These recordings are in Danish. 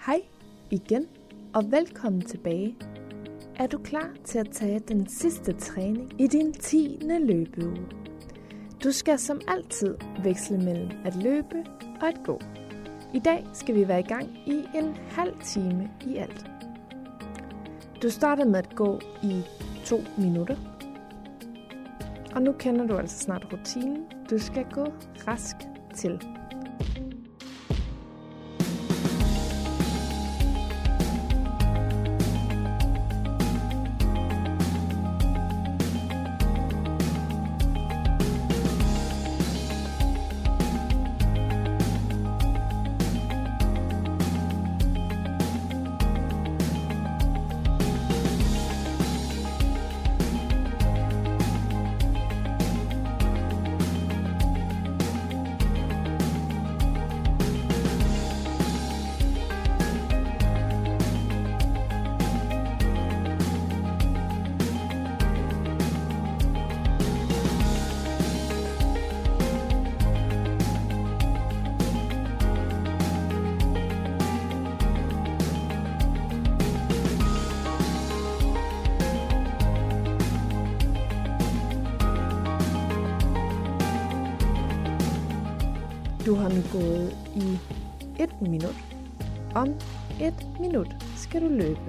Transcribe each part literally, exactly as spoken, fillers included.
Hej igen, og velkommen tilbage. Er du klar til at tage den sidste træning i din tiende løbeuge? Du skal som altid veksle mellem at løbe og at gå. I dag skal vi være i gang i en halv time i alt. Du starter med at gå i to minutter. Og nu kender du altså snart rutinen. Du skal gå rask til. Du har nu gået i et minut. Om et minut skal du løbe.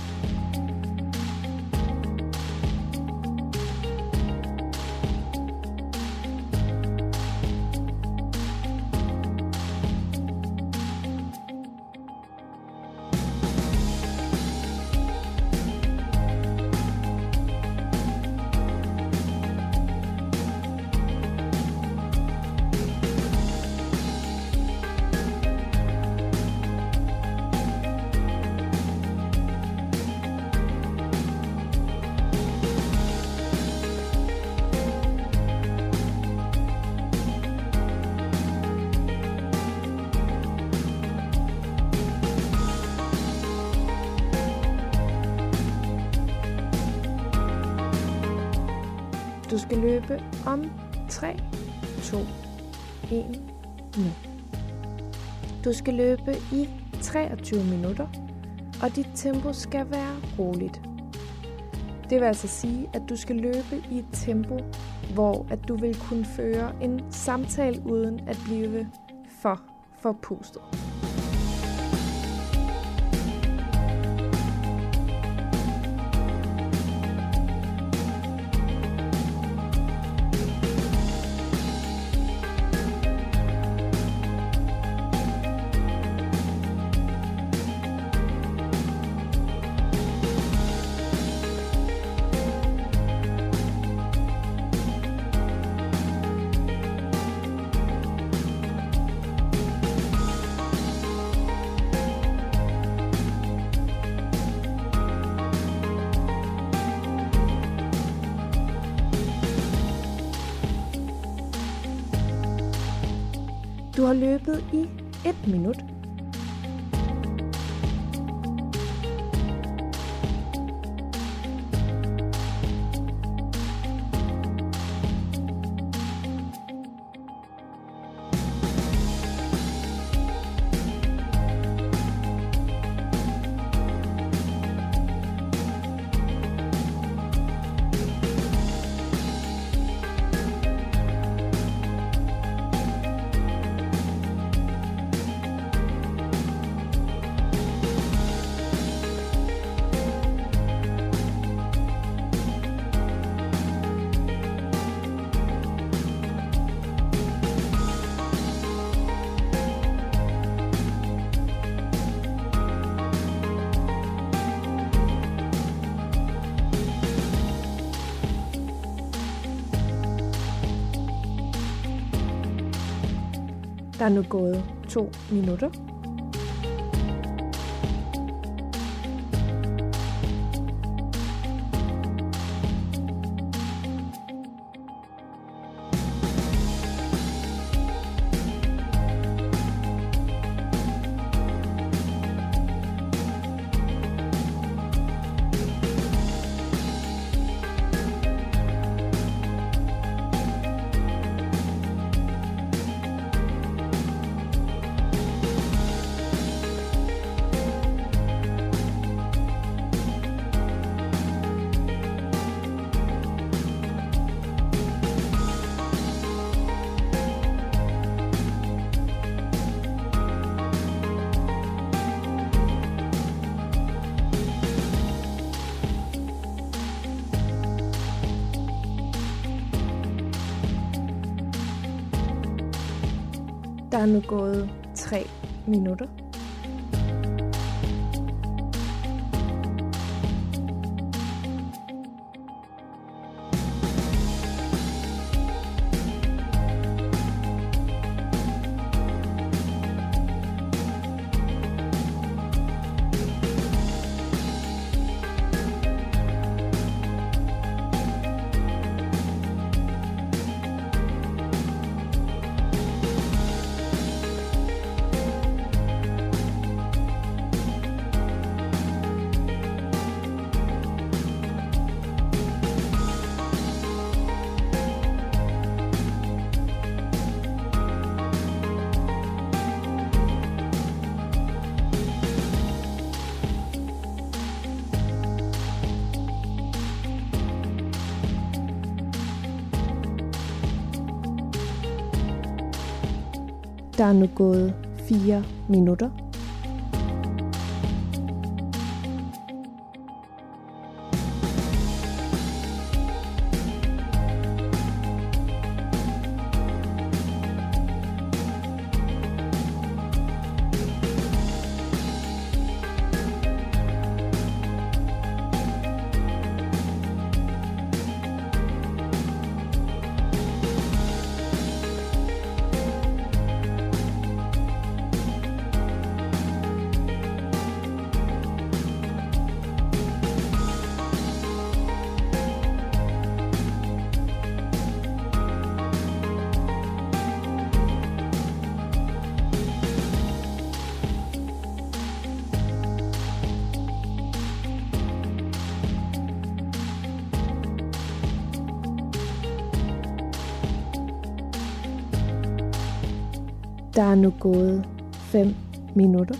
Du skal løbe om tre, to, et nu. Du skal løbe i treogtyve minutter, og dit tempo skal være roligt. Det vil altså sige, at du skal løbe i et tempo, hvor at du vil kunne føre en samtale uden at blive for forpustet. Du har løbet i et minut. Der er nu gået to minutter. er nu gået tre minutter. Der er nu gået fire minutter. Der er nu gået fem minutter.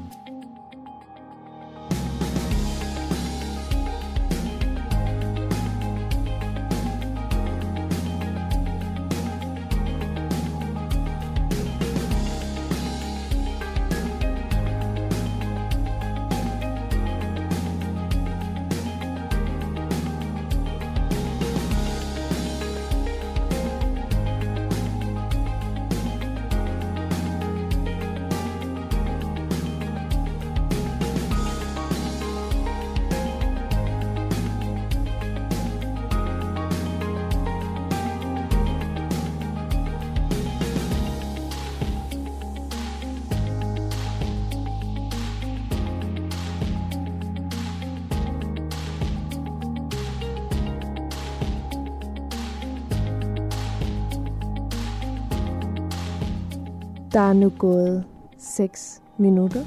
Der er nu gået seks minutter.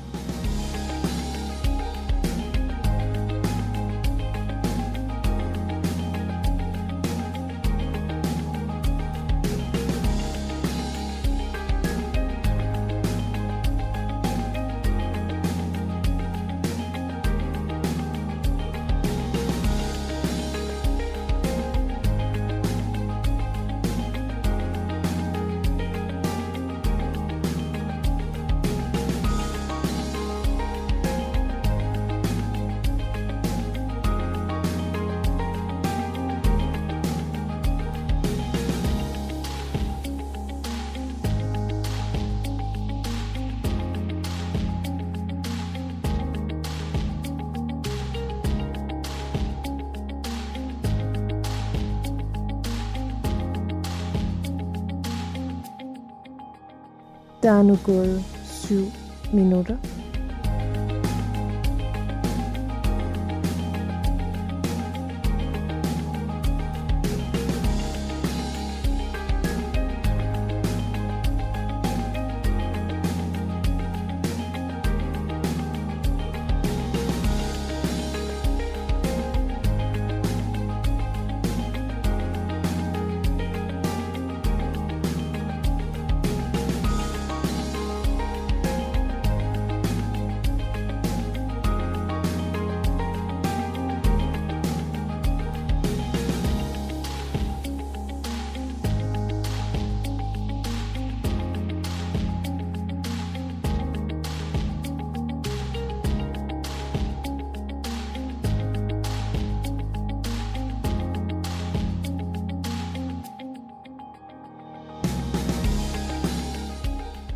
Der er nu gået syv minutter.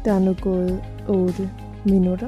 Der er nu gået otte minutter.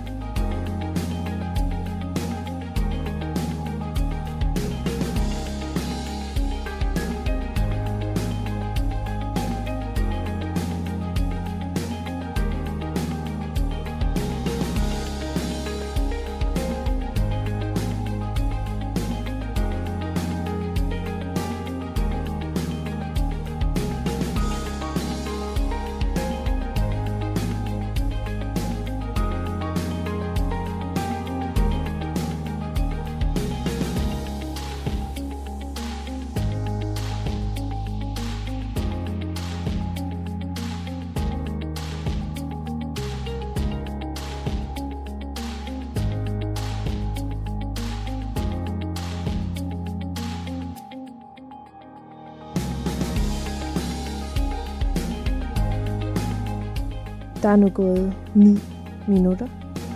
Der er nu gået ni minutter.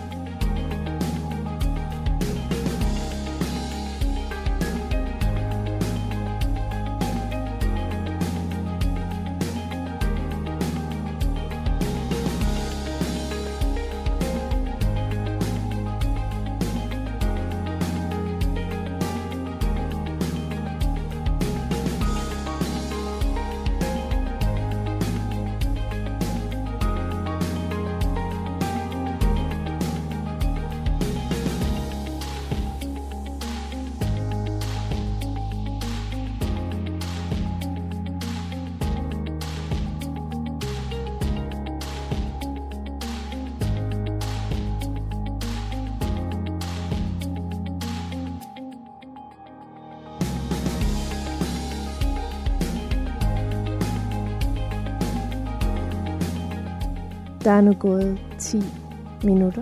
Der er nu gået ti minutter.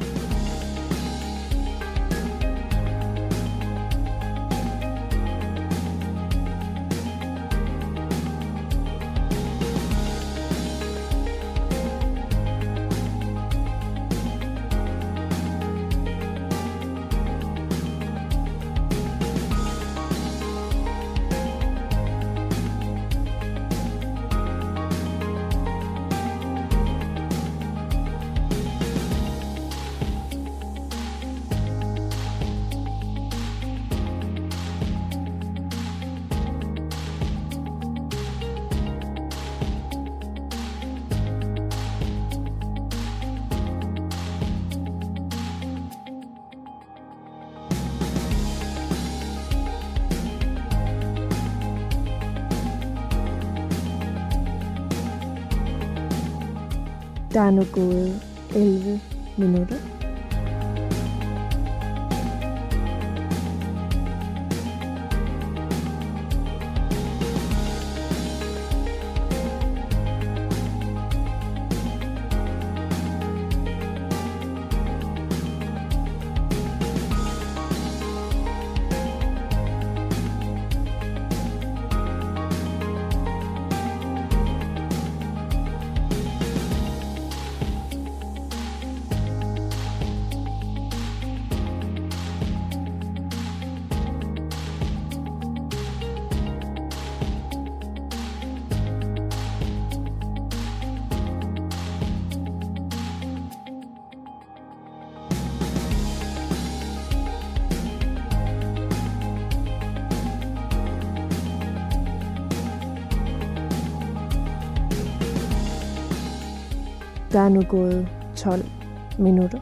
Der er nu gået elleve minutter. Der er nu gået tolv minutter.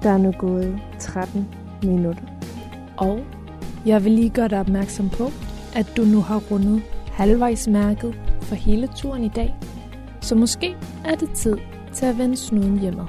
Der er nu gået tretten minutter. Og jeg vil lige gøre dig opmærksom på, at du nu har rundet halvvejsmærket for hele turen i dag. Så måske er det tid til at vende snuden hjemad.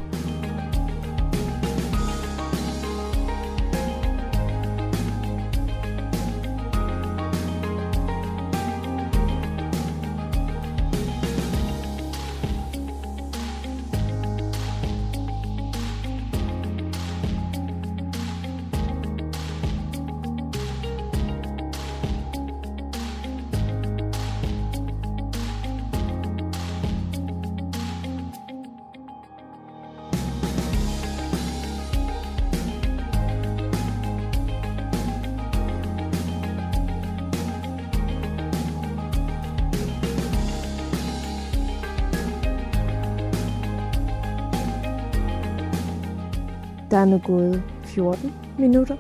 Der er nu gået fjorten minutter.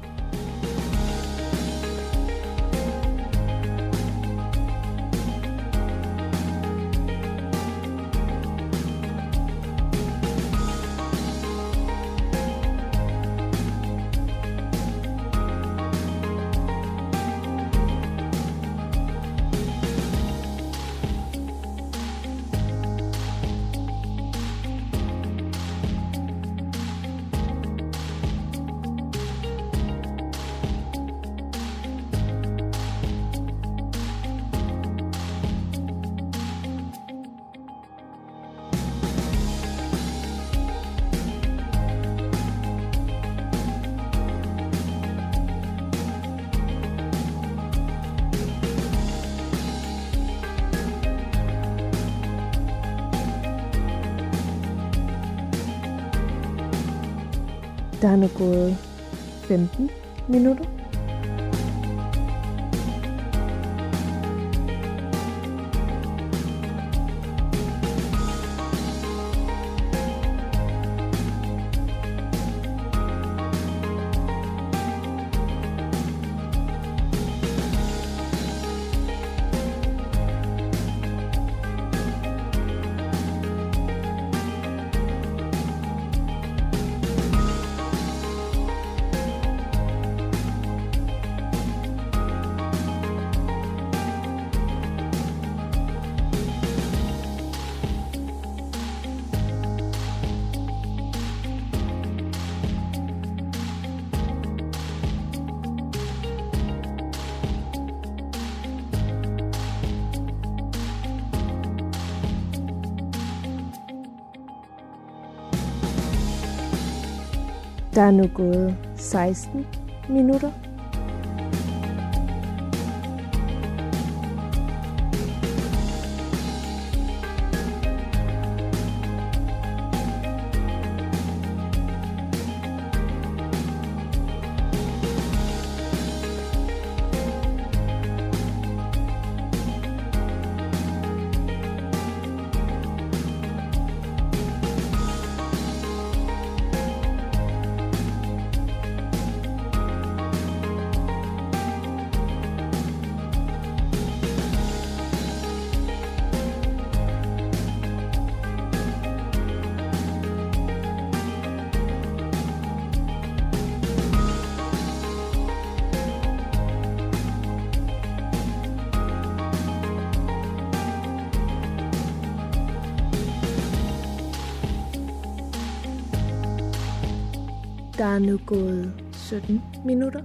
Der er nu gået femten minutter. Der er nu gået seksten minutter. Der er nu gået sytten minutter.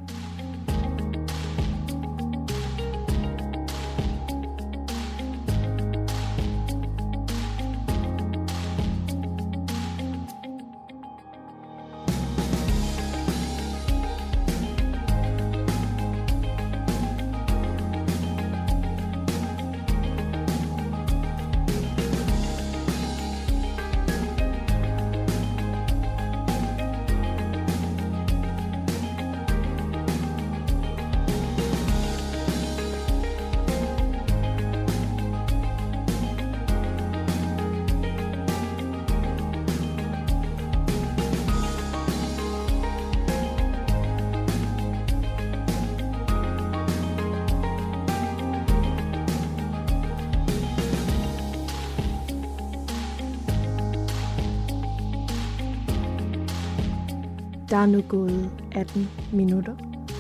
Der er nu gået atten minutter.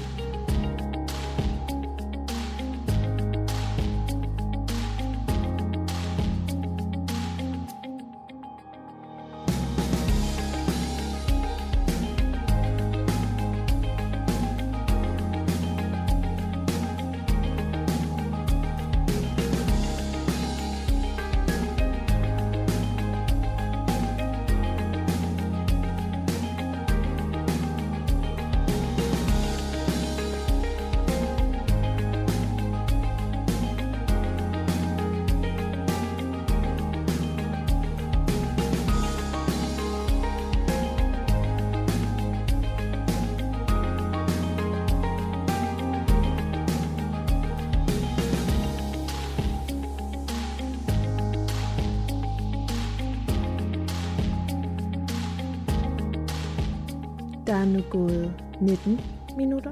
Der er nu gået nitten minutter.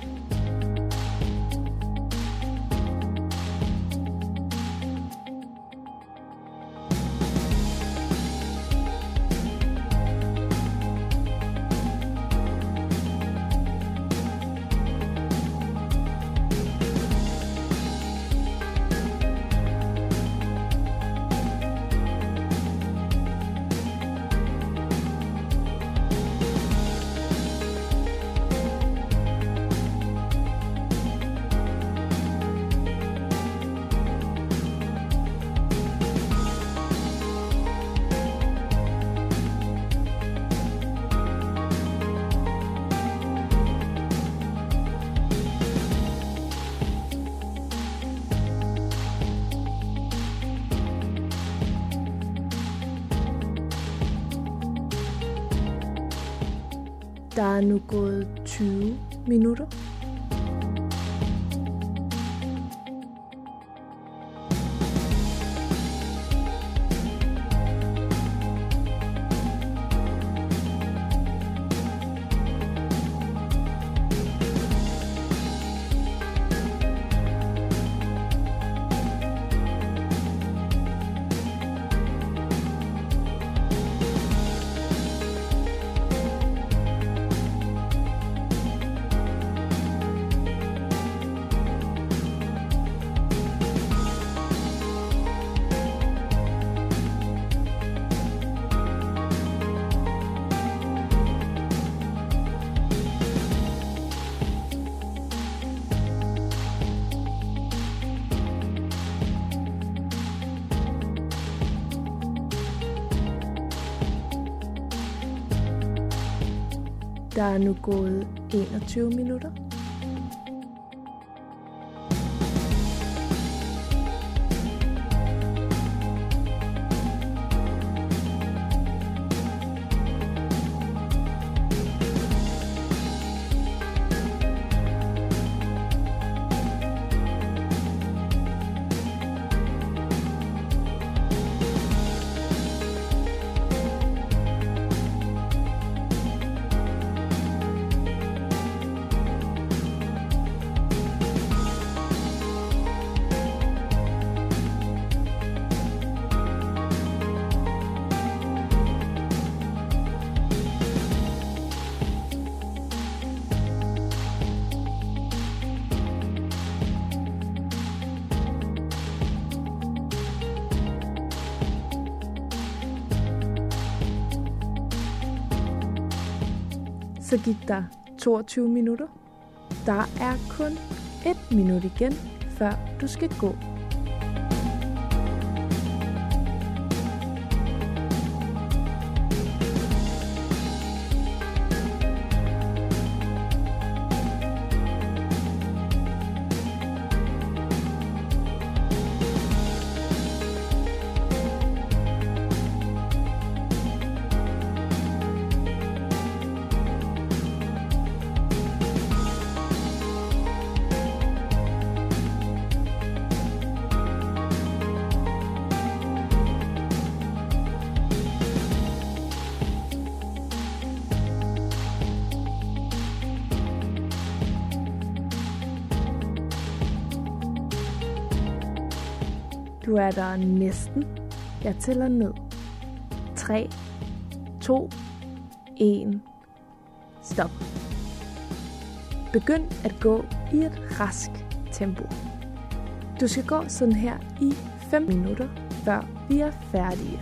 Der er nu gået tyve minutter. Der er nu gået enogtyve minutter. Så gik der toogtyve minutter. Der er kun et minut igen, før du skal gå. Du er der næsten. Jeg tæller ned. tre, to, en. Stop. Begynd at gå i et rask tempo. Du skal gå sådan her i fem minutter, før vi er færdige.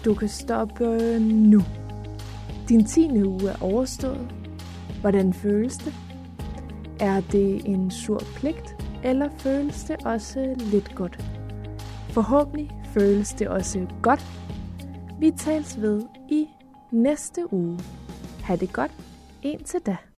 Du kan stoppe nu. Din tiende uge er overstået. Hvordan føles det? Er det en sur pligt, eller føles det også lidt godt? Forhåbentlig føles det også godt. Vi tales ved i næste uge. Ha' det godt indtil da.